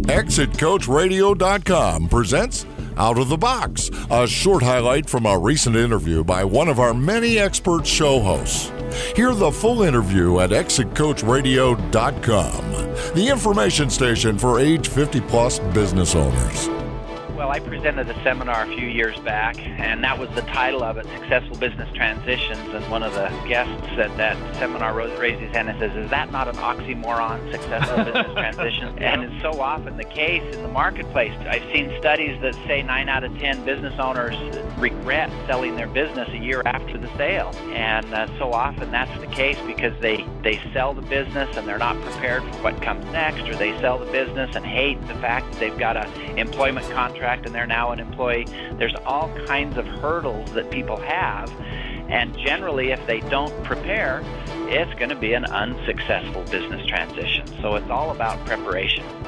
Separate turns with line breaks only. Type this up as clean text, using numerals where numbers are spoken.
ExitCoachRadio.com presents Out of the Box, a short highlight from a recent interview by one of our many expert show hosts. Hear the full interview at ExitCoachRadio.com, the information station for age 50-plus business owners.
Well, I presented a seminar a few years back, and that was the title of it, Successful Business Transitions. And one of the guests at that seminar raised his hand and says, "Is that not an oxymoron, successful business transitions?" And it's so often the case in the marketplace. I've seen studies that say 9 out of 10 business owners regret selling their business a year after the sale. And so often that's the case because they sell the business and they're not prepared for what comes next, or they sell the business and hate the fact that they've got an employment contract and they're now an employee. There's all kinds of hurdles that people have, and generally if they don't prepare, it's going to be an unsuccessful business transition. So it's all about preparation.